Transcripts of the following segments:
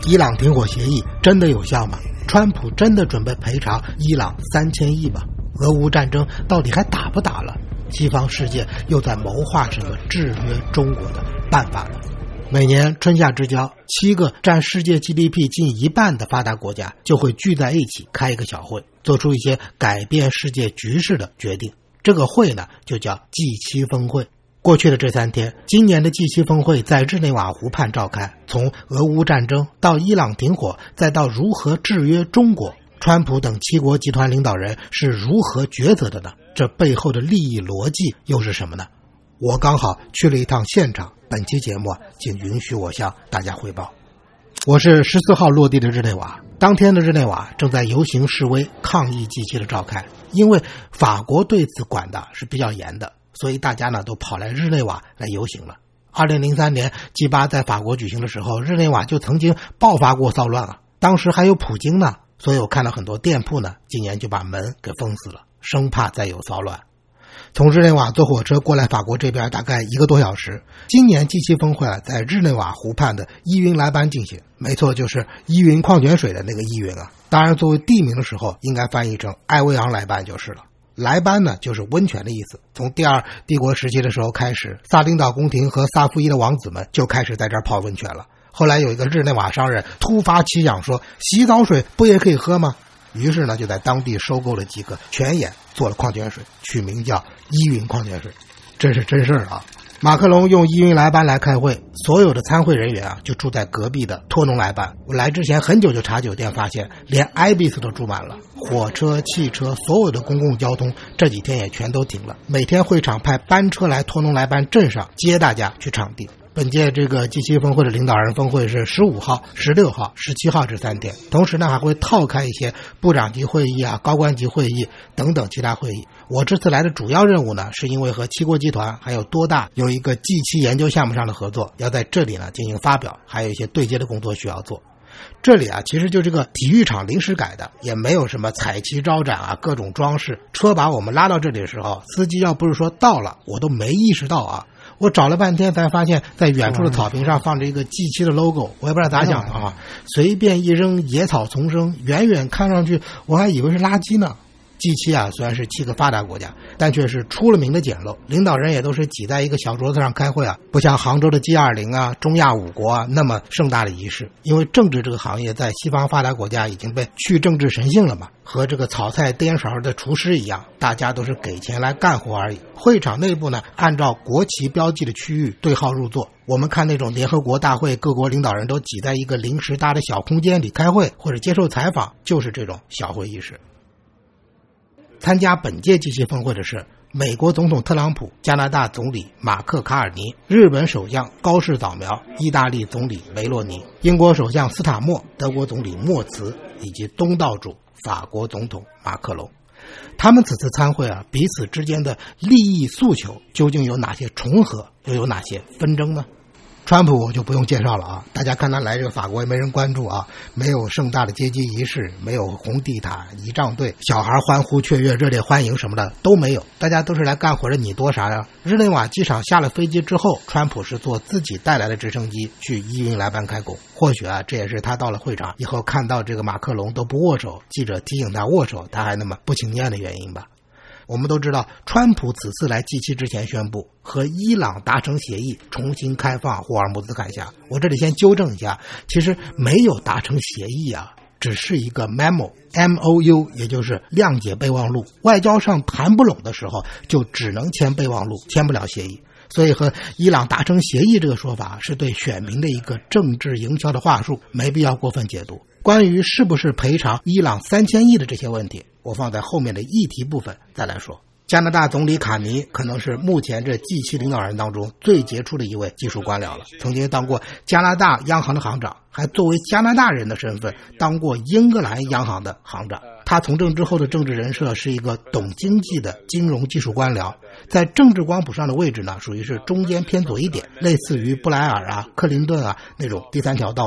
伊朗停火协议真的有效吗？川普真的准备赔偿伊朗3000亿吗？俄乌战争到底还打不打了？西方世界又在谋划什么制约中国的办法呢？每年春夏之交，7个占世界 GDP 近一半的发达国家就会聚在一起开一个小会，做出一些改变世界局势的决定。这个会呢，就叫 G7 峰会。过去的这3天，今年的 G7 峰会在日内瓦湖畔召开，从俄乌战争到伊朗停火，再到如何制约中国，川普等7国集团领导人是如何抉择的呢？这背后的利益逻辑又是什么呢？我刚好去了一趟现场，本期节目请允许我向大家汇报。我是14号落地的日内瓦，当天的日内瓦正在游行示威抗议 G7 的召开，因为法国对此管的是比较严的，所以大家呢都跑来日内瓦来游行了。2003年 G8 在法国举行的时候，日内瓦就曾经爆发过骚乱啊，当时还有普京呢，所以我看到很多店铺呢今年就把门给封死了，生怕再有骚乱。从日内瓦坐火车过来法国这边大概1个多小时。今年 G7 峰会在日内瓦湖畔的依云莱班进行，没错，就是依云矿泉水的那个依云啊。当然作为地名的时候应该翻译成埃维昂莱班就是了。莱班呢就是温泉的意思。从第2帝国时期的时候开始，萨丁岛宫廷和萨夫伊的王子们就开始在这儿泡温泉了。后来有一个日内瓦商人突发奇想说，洗澡水不也可以喝吗？于是呢就在当地收购了几个泉眼，做了矿泉水，取名叫依云矿泉水。这是真事儿啊！马克龙用依云莱班来开会，所有的参会人员啊就住在隔壁的托农莱班。我来之前很久就查酒店，发现连艾比斯都住满了，火车、汽车，所有的公共交通这几天也全都停了。每天会场派班车来托农莱班镇上接大家去场地。本届这个 G7 峰会的领导人峰会是15号、16号、17号这3天，同时呢还会套开一些部长级会议啊、高官级会议等等其他会议。我这次来的主要任务呢，是因为和7国集团还有多大有一个 G7 研究项目上的合作，要在这里呢进行发表，还有一些对接的工作需要做。这里啊其实就这个体育场临时改的，也没有什么彩旗招展啊、各种装饰。车把我们拉到这里的时候，司机要不是说到了，我都没意识到啊。我找了半天才发现在远处的草坪上放着一个 G7 的 logo， 我也不知道咋讲的啊，随便一扔野草丛生，远远看上去我还以为是垃圾呢。G7 啊虽然是7个发达国家，但却是出了名的简陋，领导人也都是挤在一个小桌子上开会啊，不像杭州的 G20 啊、中亚5国啊那么盛大的仪式。因为政治这个行业在西方发达国家已经被去政治神性了嘛，和这个炒菜颠勺的厨师一样，大家都是给钱来干活而已。会场内部呢按照国旗标记的区域对号入座。我们看那种联合国大会，各国领导人都挤在一个临时搭的小空间里开会或者接受采访，就是这种小会议室。参加本届G7峰会的是美国总统特朗普、加拿大总理马克卡尔尼、日本首相高市早苗、意大利总理梅洛尼、英国首相斯塔默、德国总理默茨以及东道主法国总统马克龙。他们此次参会啊，彼此之间的利益诉求究竟有哪些重合，又有哪些纷争呢？川普我就不用介绍了啊，大家看他来这个法国也没人关注啊，没有盛大的接机仪式，没有红地毯、仪仗队、小孩欢呼雀跃、热烈欢迎什么的都没有，大家都是来干活的，你多啥呀？日内瓦机场下了飞机之后，川普是坐自己带来的直升机去依云莱班开工。或许啊，这也是他到了会场以后看到这个马克龙都不握手，记者提醒他握手，他还那么不情愿的原因吧。我们都知道，川普此次来 G7 之前宣布和伊朗达成协议，重新开放霍尔木兹海峡。我这里先纠正一下，其实没有达成协议啊，只是一个 MOU， 也就是谅解备忘录。外交上谈不拢的时候，就只能签备忘录，签不了协议。所以和伊朗达成协议这个说法是对选民的一个政治营销的话术，没必要过分解读。关于是不是赔偿伊朗3000亿的这些问题，我放在后面的议题部分再来说。加拿大总理卡尼可能是目前这 G7 领导人当中最杰出的一位技术官僚了，曾经当过加拿大央行的行长，还作为加拿大人的身份当过英格兰央行的行长。他从政之后的政治人设是一个懂经济的金融技术官僚，在政治光谱上的位置呢，属于是中间偏左一点，类似于布莱尔啊、克林顿啊那种第三条道路。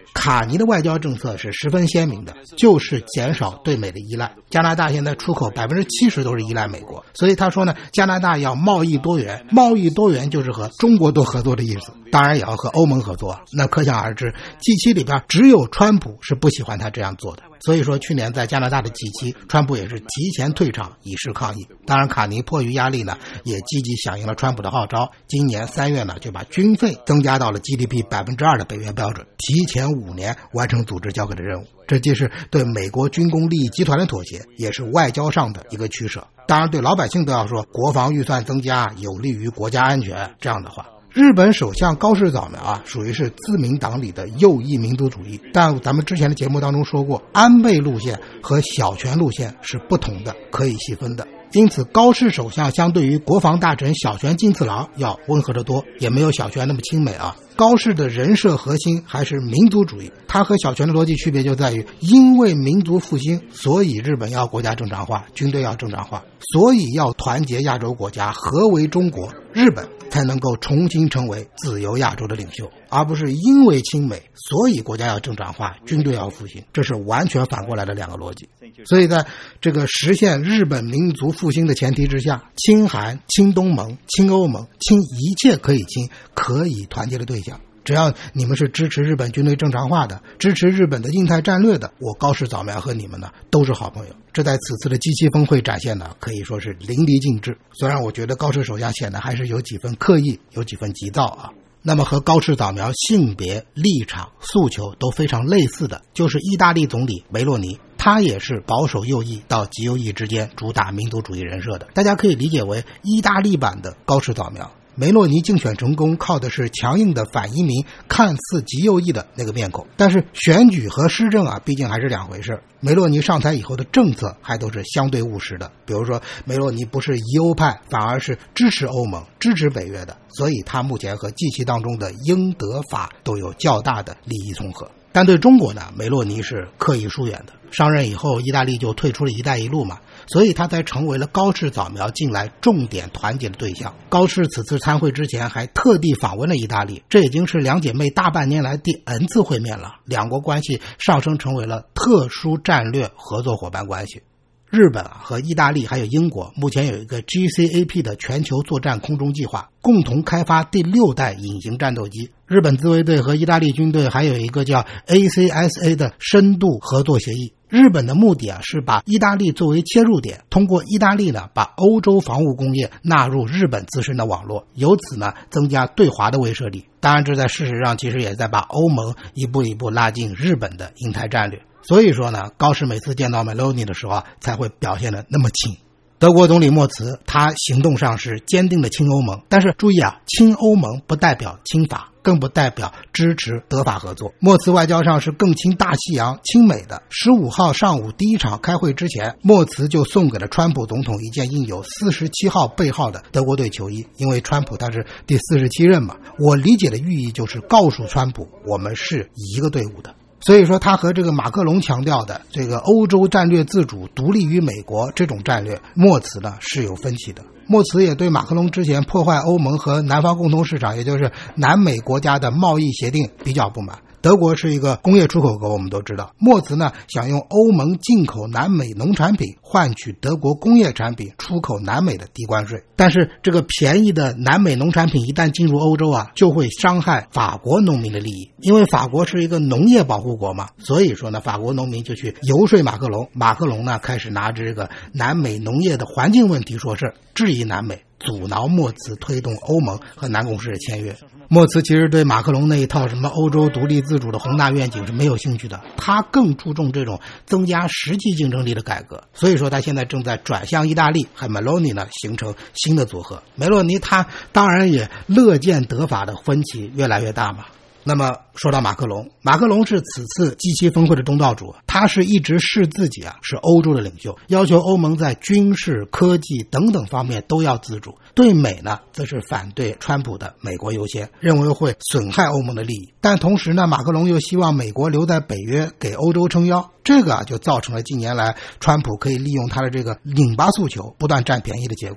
卡尼的外交政策是十分鲜明的，就是减少对美的依赖。加拿大现在出口70%都是依赖美国，所以他说呢，加拿大要贸易多元，贸易多元就是和中国多合作的意思，当然也要和欧盟合作。那可想而知 G7 里边只有川普是不喜欢他这样做的。所以说去年在加拿大的G7，川普也是提前退场以示抗议。当然卡尼迫于压力呢，也积极响应了川普的号召，今年3月呢就把军费增加到了 GDP 2% 的北约标准，提前5年完成组织交给的任务。这既是对美国军工利益集团的妥协，也是外交上的一个取舍。当然对老百姓都要说国防预算增加有利于国家安全这样的话。日本首相高市早苗属于是自民党里的右翼民族主义，但咱们之前的节目当中说过，安倍路线和小泉路线是不同的，可以细分的。因此高市首相相对于国防大臣小泉进次郎要温和得多，也没有小泉那么亲美高市的人设核心还是民族主义，他和小泉的逻辑区别就在于，因为民族复兴，所以日本要国家正常化，军队要正常化，所以要团结亚洲国家，合为中国，日本才能够重新成为自由亚洲的领袖，而不是因为亲美，所以国家要正常化，军队要复兴，这是完全反过来的两个逻辑。所以在这个实现日本民族复兴的前提之下，亲韩、亲东盟、亲欧盟、亲一切可以亲、可以团结的对象，只要你们是支持日本军队正常化的，支持日本的印太战略的，我高市早苗和你们呢都是好朋友。这在此次的G7峰会展现的可以说是淋漓尽致。虽然我觉得高市首相显得还是有几分刻意，有几分急躁那么和高市早苗性别、立场、诉求都非常类似的，就是意大利总理梅洛尼，他也是保守右翼到极右翼之间主打民族主义人设的，大家可以理解为意大利版的高市早苗。梅洛尼竞选成功靠的是强硬的反移民，看似极右翼的那个面孔，但是选举和施政毕竟还是两回事。梅洛尼上台以后的政策还都是相对务实的，比如说梅洛尼不是疑欧派，反而是支持欧盟、支持北约的，所以他目前和G7当中的英德法都有较大的利益重合。但对中国呢，梅洛尼是刻意疏远的。上任以后，意大利就退出了一带一路嘛，所以他才成为了高市早苗近来重点团结的对象。高市此次参会之前还特地访问了意大利，这已经是两姐妹大半年来第N次会面了，两国关系上升成为了特殊战略合作伙伴关系。日本和意大利还有英国目前有一个 GCAP 的全球作战空中计划，共同开发第6代隐形战斗机。日本自卫队和意大利军队还有一个叫 ACSA 的深度合作协议。日本的目的是把意大利作为切入点，通过意大利呢把欧洲防务工业纳入日本自身的网络，由此呢增加对华的威慑力。当然这在事实上其实也在把欧盟一步一步拉进日本的印太战略。所以说呢，高市每次见到梅洛尼的时候才会表现得那么亲。德国总理默茨他行动上是坚定的亲欧盟，但是注意亲欧盟不代表亲法，更不代表支持德法合作。默茨外交上是更亲大西洋、亲美的。15号上午第一场开会之前，默茨就送给了川普总统一件印有47号背号的德国队球衣，因为川普他是第47任嘛。我理解的寓意就是告诉川普，我们是一个队伍的。所以说他和这个马克龙强调的这个欧洲战略自主独立于美国这种战略，默茨呢是有分歧的。默茨也对马克龙之前破坏欧盟和南方共同市场，也就是南美国家的贸易协定比较不满。德国是一个工业出口国，我们都知道。默茨呢想用欧盟进口南美农产品换取德国工业产品出口南美的低关税，但是这个便宜的南美农产品一旦进入欧洲就会伤害法国农民的利益，因为法国是一个农业保护国嘛，所以说呢法国农民就去游说马克龙，马克龙呢开始拿着这个南美农业的环境问题说事，质疑南美，阻挠默茨推动欧盟和南共识的签约。默茨其实对马克龙那一套什么欧洲独立自主的宏大愿景是没有兴趣的，他更注重这种增加实际竞争力的改革。所以说他现在正在转向意大利和梅洛尼呢形成新的组合。梅洛尼他当然也乐见德法的分歧越来越大嘛。那么说到马克龙，马克龙是此次G7峰会的东道主，他是一直视自己是欧洲的领袖，要求欧盟在军事、科技等等方面都要自主。对美呢，则是反对川普的美国优先，认为会损害欧盟的利益。但同时呢，马克龙又希望美国留在北约给欧洲撑腰，这个就造成了近年来川普可以利用他的这个拧巴诉求不断占便宜的结果。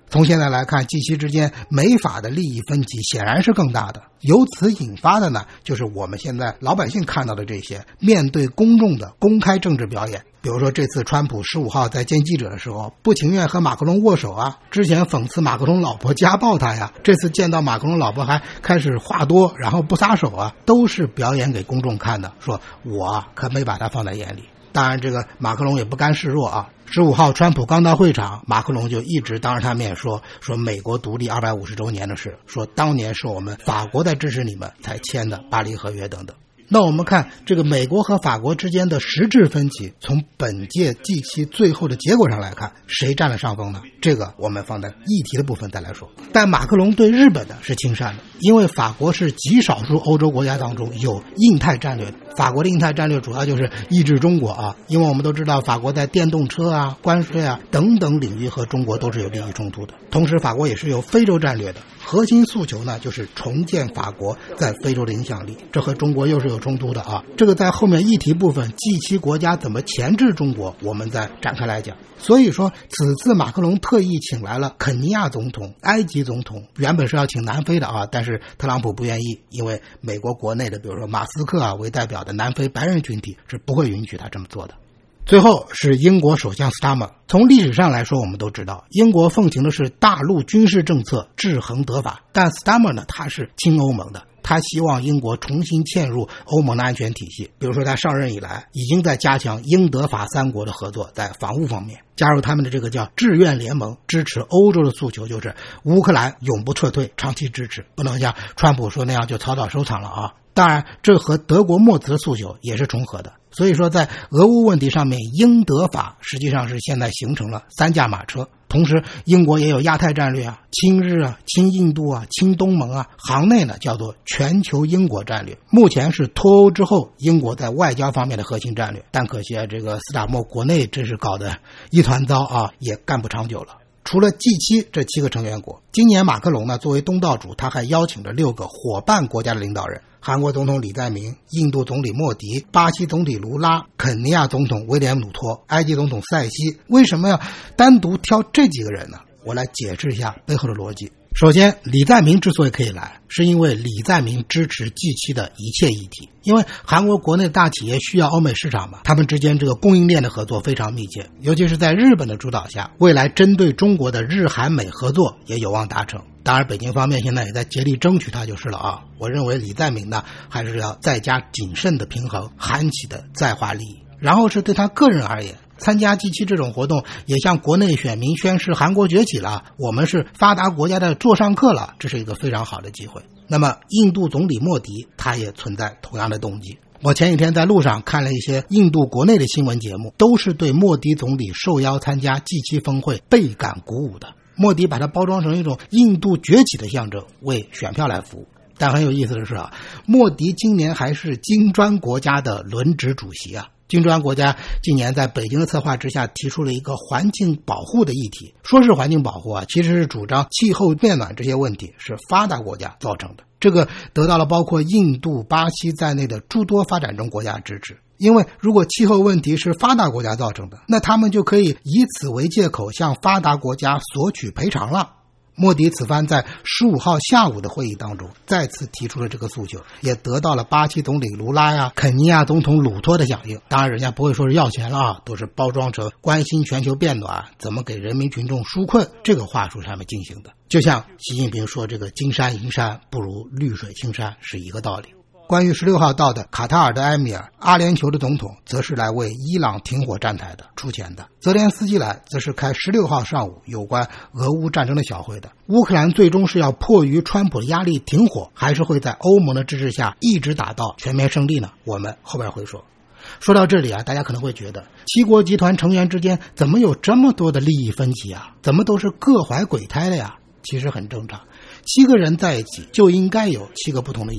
从现在来看，G7之间美法的利益分歧显然是更大的，由此引发的呢，就是我们现在老百姓看到的这些面对公众的公开政治表演。比如说这次川普15号在见记者的时候不情愿和马克龙握手啊，之前讽刺马克龙老婆家暴他呀，这次见到马克龙老婆还开始话多然后不撒手啊，都是表演给公众看的，说我可没把他放在眼里。当然这个马克龙也不甘示弱啊，15号川普刚到会场，马克龙就一直当着他面说美国独立250周年的事，说当年是我们法国在支持你们才签的巴黎合约等等。那我们看这个美国和法国之间的实质分歧，从本届G7最后的结果上来看，谁占了上风呢？这个我们放在议题的部分再来说。但马克龙对日本的是亲善的，因为法国是极少数欧洲国家当中有印太战略的。法国的印太战略主要就是抑制中国啊，因为我们都知道法国在电动车啊、关税啊等等领域和中国都是有利益冲突的。同时法国也是有非洲战略的，核心诉求呢就是重建法国在非洲的影响力，这和中国又是有冲突的啊。这个在后面议题部分 G7 国家怎么钳制中国，我们再展开来讲。所以说此次马克龙特意请来了肯尼亚总统、埃及总统，原本是要请南非的啊，但是特朗普不愿意，因为美国国内的比如说马斯克啊为代表的南非白人群体是不会允许他这么做的。最后是英国首相斯塔默。从历史上来说，我们都知道英国奉行的是大陆军事政策，制衡德法，但斯塔默呢，他是亲欧盟的，他希望英国重新嵌入欧盟的安全体系。比如说他上任以来已经在加强英德法三国的合作，在防务方面加入他们的这个叫志愿联盟，支持欧洲的诉求就是乌克兰永不撤退，长期支持，不能像川普说那样就草草收场了啊。当然这和德国默茨的诉求也是重合的。所以说在俄乌问题上面，英德法实际上是现在形成了三驾马车。同时英国也有亚太战略啊、亲日啊、亲印度啊、亲东盟啊，行内呢叫做全球英国战略。目前是脱欧之后英国在外交方面的核心战略，但可惜啊，这个斯塔默国内真是搞得一团糟啊，也干不长久了。除了 G7 这7个成员国，今年马克龙呢作为东道主，他还邀请着6个伙伴国家的领导人，韩国总统李在明、印度总理莫迪、巴西总理卢拉、肯尼亚总统威廉姆托、埃及总统塞西。为什么要单独挑这几个人呢？我来解释一下背后的逻辑。首先，李在明之所以可以来，是因为李在明支持 G7 的一切议题。因为韩国国内的大企业需要欧美市场嘛，他们之间这个供应链的合作非常密切，尤其是在日本的主导下，未来针对中国的日韩美合作也有望达成。当然北京方面现在也在竭力争取它就是了啊。我认为李在明呢还是要再加谨慎的平衡韩企的在华利益。然后是对他个人而言，参加G7这种活动也向国内选民宣示韩国崛起了，我们是发达国家的座上客了，这是一个非常好的机会。那么印度总理莫迪他也存在同样的动机。我前几天在路上看了一些印度国内的新闻节目，都是对莫迪总理受邀参加G7峰会倍感鼓舞的。莫迪把它包装成一种印度崛起的象征，为选票来服务。但很有意思的是啊，莫迪今年还是金砖国家的轮值主席啊。金砖国家今年在北京的策划之下提出了一个环境保护的议题，说是环境保护啊，其实是主张气候变暖这些问题是发达国家造成的。这个得到了包括印度、巴西在内的诸多发展中国家支持。因为如果气候问题是发达国家造成的，那他们就可以以此为借口向发达国家索取赔偿了。莫迪此番在15号下午的会议当中再次提出了这个诉求，也得到了巴西总理卢拉呀、肯尼亚总统鲁托的响应。当然人家不会说是要钱了啊，都是包装成关心全球变暖，怎么给人民群众纾困这个话术上面进行的。就像习近平说这个金山银山不如绿水青山是一个道理。关于16号到的卡塔尔的埃米尔，阿联酋的总统则是来为伊朗停火站台的，出钱的。泽连斯基来则是开16号上午有关俄乌战争的小会的。乌克兰最终是要迫于川普的压力停火，还是会在欧盟的支持下一直打到全面胜利呢？我们后边会说。说到这里啊，大家可能会觉得七国集团成员之间怎么有这么多的利益分歧啊？怎么都是各怀鬼胎的呀？其实很正常，7个人在一起就应该有7个不同的意见。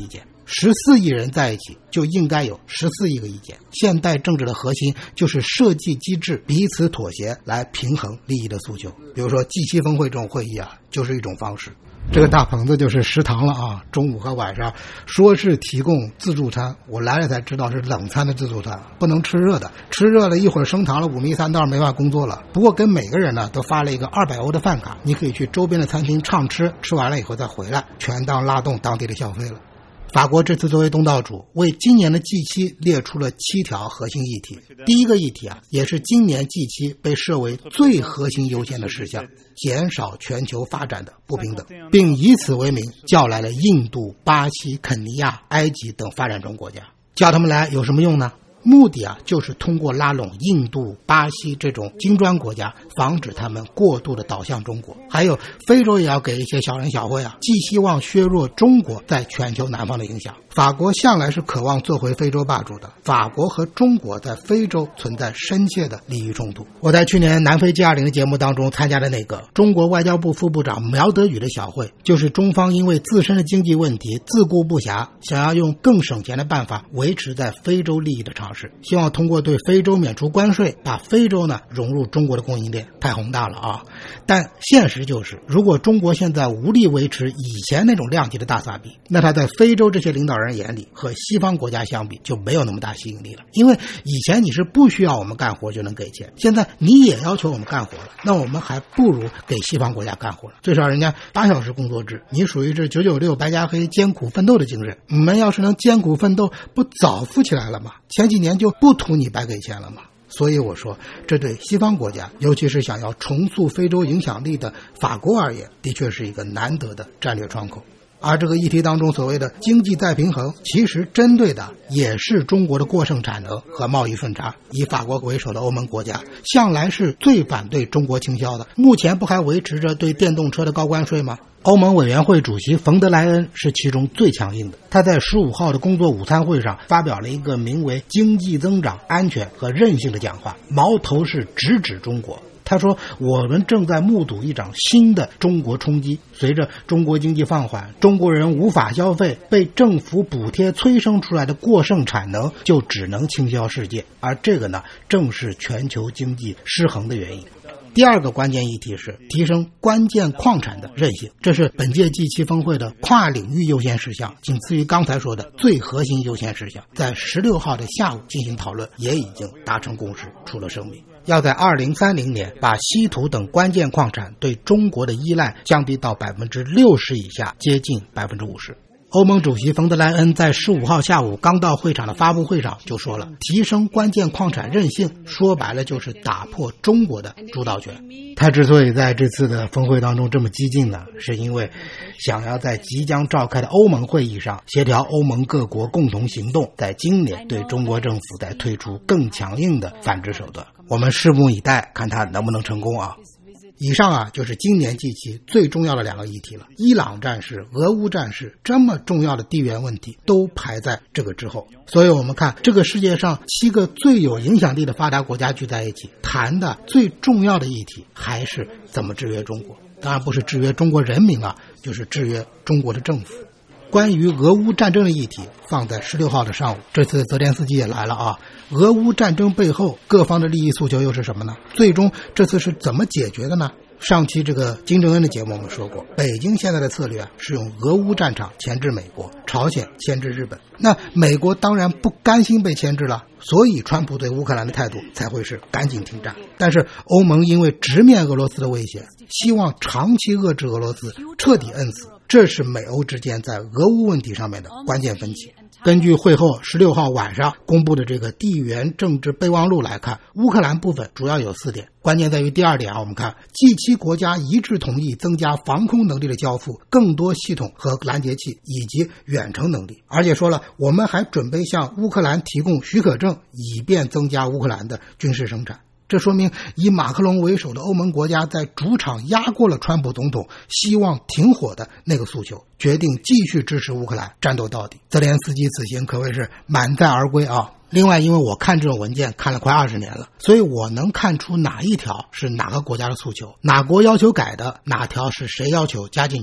14亿人在一起就应该有14亿个意见。现代政治的核心就是设计机制，彼此妥协来平衡利益的诉求。比如说 G7 峰会这种会议啊，就是一种方式。这个大棚子就是食堂了啊，中午和晚上说是提供自助餐，我来了才知道是冷餐的自助餐，不能吃热的，吃热了一会儿升糖了5迷3道没法工作了。不过跟每个人呢都发了一个200欧的饭卡，你可以去周边的餐厅畅吃，吃完了以后再回来，全当拉动当地的消费了。法国这次作为东道主，为今年的 G7 列出了7条核心议题。第一个议题啊，也是今年 G7 被设为最核心优先的事项，减少全球发展的不平等，并以此为名叫来了印度、巴西、肯尼亚、埃及等发展中国家。叫他们来有什么用呢？目的啊，就是通过拉拢印度、巴西这种金砖国家，防止他们过度的倒向中国。还有非洲也要给一些小恩小惠啊，既希望削弱中国在全球南方的影响。法国向来是渴望做回非洲霸主的，法国和中国在非洲存在深切的利益冲突。我在去年南非 G20 的节目当中参加的那个中国外交部副部长苗德宇的小会，就是中方因为自身的经济问题自顾不暇，想要用更省钱的办法维持在非洲利益的尝试，希望通过对非洲免除关税，把非洲呢融入中国的供应链。太宏大了啊！但现实就是，如果中国现在无力维持以前那种量级的大撒币，那他在非洲这些领导人眼里和西方国家相比就没有那么大吸引力了。因为以前你是不需要我们干活就能给钱，现在你也要求我们干活了，那我们还不如给西方国家干活了。最少人家8小时工作制，你属于是996白加黑艰苦奋斗的精神。你们要是能艰苦奋斗，不早富起来了吗？前几年就不图你白给钱了吗？所以我说，这对西方国家，尤其是想要重塑非洲影响力的法国而言，的确是一个难得的战略窗口。而这个议题当中所谓的经济再平衡，其实针对的也是中国的过剩产能和贸易顺差。以法国为首的欧盟国家向来是最反对中国倾销的，目前不还维持着对电动车的高关税吗？欧盟委员会主席冯德莱恩是其中最强硬的，他在15号的工作午餐会上发表了一个名为经济增长、安全和韧性的讲话，矛头是直指中国。他说，我们正在目睹一场新的中国冲击，随着中国经济放缓，中国人无法消费，被政府补贴催生出来的过剩产能就只能倾销世界，而这个呢，正是全球经济失衡的原因。第二个关键议题是提升关键矿产的韧性，这是本届 G7 峰会的跨领域优先事项，仅次于刚才说的最核心优先事项。在16号的下午进行讨论，也已经达成共识，出了声明，要在2030年把稀土等关键矿产对中国的依赖降低到 60% 以下，接近 50%。欧盟主席冯德莱恩在15号下午刚到会场的发布会上就说了，提升关键矿产韧性，说白了就是打破中国的主导权。他之所以在这次的峰会当中这么激进呢，是因为想要在即将召开的欧盟会议上协调欧盟各国共同行动，在今年对中国政府再推出更强硬的反制手段。我们拭目以待，看他能不能成功啊。以上啊，就是今年 G7 最重要的2个议题了。伊朗战事、俄乌战事，这么重要的地缘问题都排在这个之后。所以我们看，这个世界上7个最有影响力的发达国家聚在一起，谈的最重要的议题还是怎么制约中国。当然不是制约中国人民啊，就是制约中国的政府。关于俄乌战争的议题放在16号的上午，这次泽连斯基也来了啊。俄乌战争背后各方的利益诉求又是什么呢？最终这次是怎么解决的呢？上期这个金正恩的节目我们说过，北京现在的策略是用俄乌战场牵制美国，朝鲜牵制日本。那美国当然不甘心被牵制了，所以川普对乌克兰的态度才会是赶紧停战。但是欧盟因为直面俄罗斯的威胁，希望长期遏制俄罗斯，彻底摁死。这是美欧之间在俄乌问题上面的关键分歧。根据会后16号晚上公布的这个地缘政治备忘录来看，乌克兰部分主要有4点，关键在于第2点啊，我们看 G7 国家一致同意增加防空能力的交付，更多系统和拦截器以及远程能力，而且说了，我们还准备向乌克兰提供许可证，以便增加乌克兰的军事生产。这说明以马克龙为首的欧盟国家在主场压过了川普总统希望停火的那个诉求，决定继续支持乌克兰战斗到底。泽连斯基此行可谓是满载而归啊！另外，因为我看这种文件看了快20年了，所以我能看出哪一条是哪个国家的诉求，哪国要求改的，哪条是谁要求加进去的。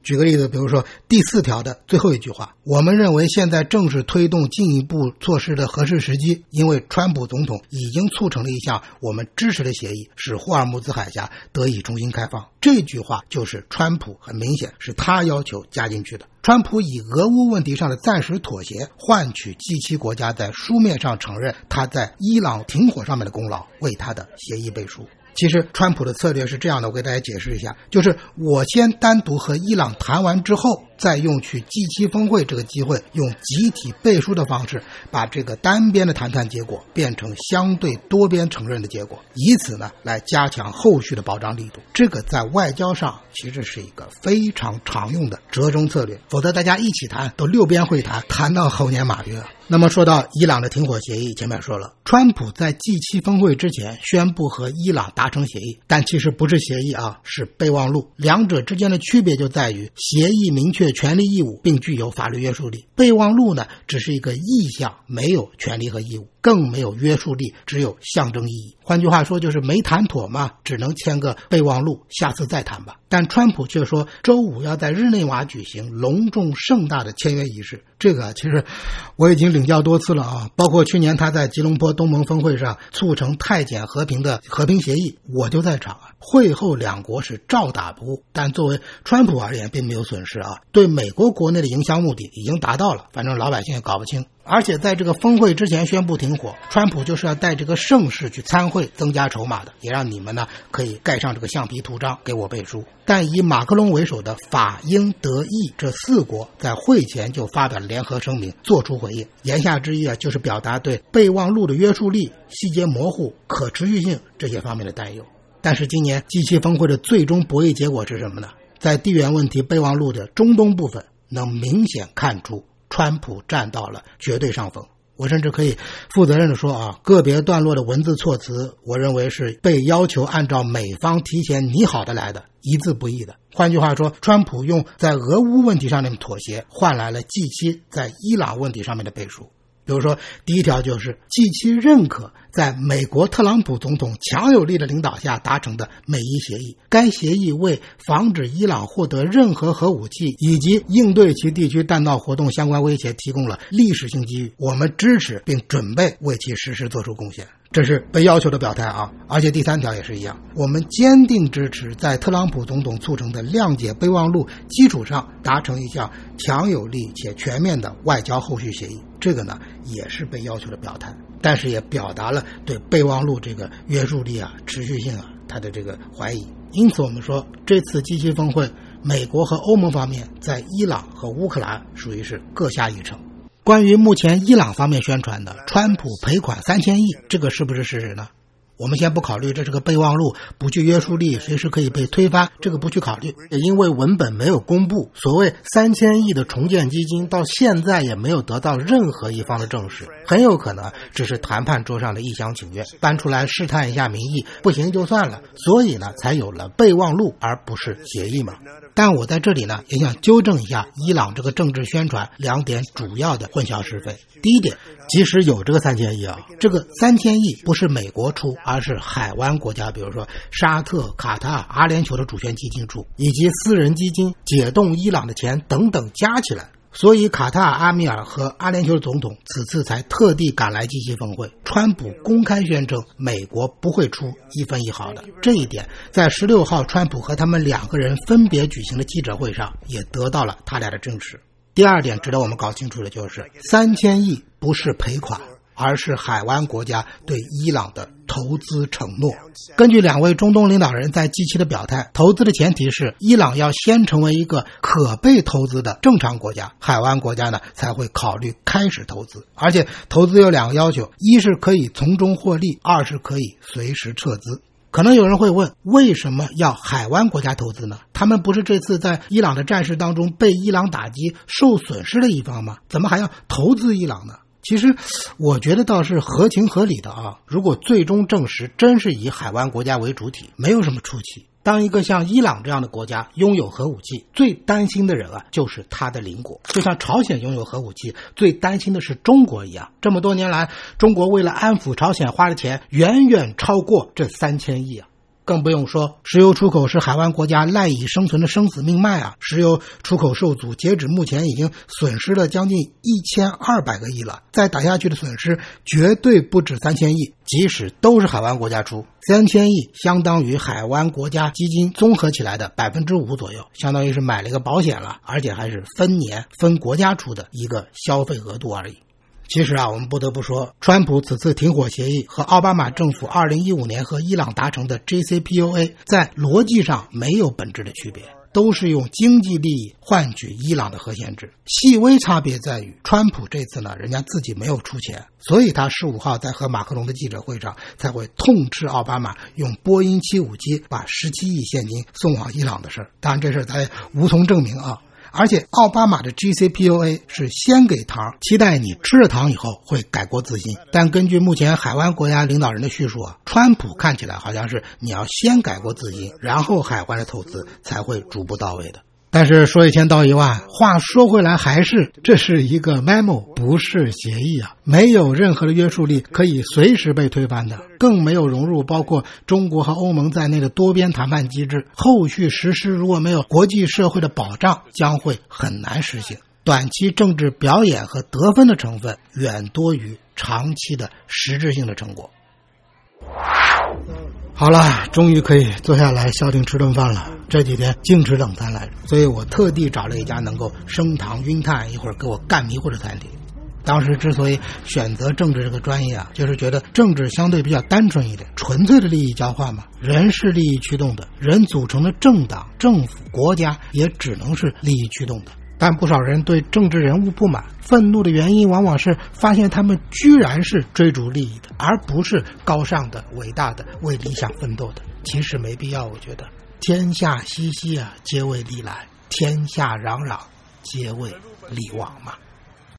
举个例子，比如说第4条的最后一句话，我们认为现在正是推动进一步措施的合适时机，因为川普总统已经促成了一项我们支持的协议，使霍尔木兹海峡得以重新开放。这句话就是川普很明显是他要求加进去的。川普以俄乌问题上的暂时妥协换取G7国家在书面上承认他在伊朗停火上面的功劳，为他的协议背书。其实川普的策略是这样的，我给大家解释一下，就是我先单独和伊朗谈完之后，再用去G7峰会这个机会，用集体背书的方式把这个单边的谈判结果变成相对多边承认的结果，以此呢来加强后续的保障力度。这个在外交上其实是一个非常常用的折中策略，否则大家一起谈都6边会谈，谈到猴年马月。那么说到伊朗的停火协议，前面说了，川普在G7峰会之前宣布和伊朗达成协议，但其实不是协议啊，是备忘录。两者之间的区别就在于协议明确权利义务并具有法律约束力，备忘录呢只是一个意向，没有权利和义务，更没有约束力，只有象征意义。换句话说就是没谈妥嘛，只能签个备忘录，下次再谈吧。但川普却说周5要在日内瓦举行隆重盛大的签约仪式。这个其实我已经领教多次了啊，包括去年他在吉隆坡东盟峰会上促成泰柬和平的和平协议，我就在场啊。会后两国是照打不误，但作为川普而言并没有损失啊，对美国国内的营销目的已经达到了，反正老百姓也搞不清。而且在这个峰会之前宣布停火，川普就是要带这个盛世去参会，增加筹码的，也让你们呢可以盖上这个橡皮图章给我背书。但以马克龙为首的法英德意这4国在会前就发表了联合声明，做出回应，言下之意啊，就是表达对备忘录的约束力、细节模糊、可持续性这些方面的担忧。但是今年G7峰会的最终博弈结果是什么呢？在地缘问题备忘录的中东部分，能明显看出川普占到了绝对上风。我甚至可以负责任的说啊，个别段落的文字措辞，我认为是被要求按照美方提前拟好的来的，一字不易的。换句话说，川普用在俄乌问题上面的妥协，换来了G7在伊朗问题上面的背书。比如说第1条就是G7认可在美国特朗普总统强有力的领导下达成的美伊协议，该协议为防止伊朗获得任何核武器以及应对其地区弹道活动相关威胁提供了历史性机遇，我们支持并准备为其实施做出贡献。这是被要求的表态啊。而且第3条也是一样，我们坚定支持在特朗普总统促成的谅解备忘录基础上达成一项强有力且全面的外交后续协议。这个呢也是被要求的表态，但是也表达了对备忘录这个约束力啊、持续性啊它的这个怀疑。因此我们说这次G7峰会，美国和欧盟方面在伊朗和乌克兰属于是各下一城。关于目前伊朗方面宣传的川普赔款3000亿，这个是不是事实呢？我们先不考虑这是个备忘录，不具约束力，随时可以被推翻，这个不去考虑。也因为文本没有公布，所谓3000亿的重建基金到现在也没有得到任何一方的证实，很有可能只是谈判桌上的一厢情愿，搬出来试探一下民意，不行就算了，所以呢才有了备忘录而不是协议嘛。但我在这里呢也想纠正一下伊朗这个政治宣传2点主要的混淆是非。第一点，即使有这个3000亿啊，这个3000亿不是美国出，而是海湾国家，比如说沙特、卡塔尔、阿联酋的主权基金出，以及私人基金、解冻伊朗的钱等等加起来。所以卡塔尔阿米尔和阿联酋的总统此次才特地赶来G7峰会，川普公开宣称美国不会出1分1毫的。这一点在16号川普和他们2个人分别举行的记者会上也得到了他俩的证实。第2点值得我们搞清楚的就是3000亿不是赔款，而是海湾国家对伊朗的投资承诺。根据2位中东领导人在G7的表态，投资的前提是伊朗要先成为一个可被投资的正常国家，海湾国家呢才会考虑开始投资。而且投资有2个要求，一是可以从中获利，二是可以随时撤资。可能有人会问，为什么要海湾国家投资呢？他们不是这次在伊朗的战事当中被伊朗打击受损失的一方吗？怎么还要投资伊朗呢？其实我觉得倒是合情合理的啊。如果最终证实真是以海湾国家为主体，没有什么出奇。当一个像伊朗这样的国家拥有核武器，最担心的人啊就是他的邻国。就像朝鲜拥有核武器，最担心的是中国一样。这么多年来，中国为了安抚朝鲜花的钱远远超过这3000亿啊。 更不用说石油出口是海湾国家赖以生存的生死命脉啊！石油出口受阻，截止目前已经损失了将近1200个亿了，再打下去的损失绝对不止3000亿，即使都是海湾国家出，3000亿相当于海湾国家基金综合起来的5%左右，相当于是买了一个保险了，而且还是分年分国家出的一个消费额度而已。其实我们不得不说，川普此次停火协议和奥巴马政府2015年和伊朗达成的 JCPOA 在逻辑上没有本质的区别，都是用经济利益换取伊朗的核限制。细微差别在于，川普这次呢，人家自己没有出钱，所以他15号在和马克龙的记者会上才会痛斥奥巴马用波音757把17亿现金送往伊朗的事儿。当然这事他也无从证明啊。而且奥巴马的 JCPOA 是先给糖，期待你吃了糖以后会改过自新。但根据目前海湾国家领导人的叙述川普看起来好像是你要先改过自新，然后海湾的投资才会逐步到位的。但是说1000道1万，话说回来还是这是一个 memo， 不是协议啊，没有任何的约束力，可以随时被推翻的，更没有融入包括中国和欧盟在内的多边谈判机制，后续实施如果没有国际社会的保障，将会很难实行。短期政治表演和得分的成分远多于长期的实质性的成果。好了，终于可以坐下来消停吃顿饭了。这几天净吃冷餐来着，所以我特地找了一家能够升糖晕碳一会儿给我干迷糊的餐厅。当时之所以选择政治这个专业就是觉得政治相对比较单纯一点，纯粹的利益交换嘛，人是利益驱动的，人组成的政党、政府、国家也只能是利益驱动的。但不少人对政治人物不满，愤怒的原因往往是发现他们居然是追逐利益的，而不是高尚的、伟大的、为理想奋斗的。其实没必要，我觉得天下熙熙皆为利来，天下攘攘皆为利往嘛。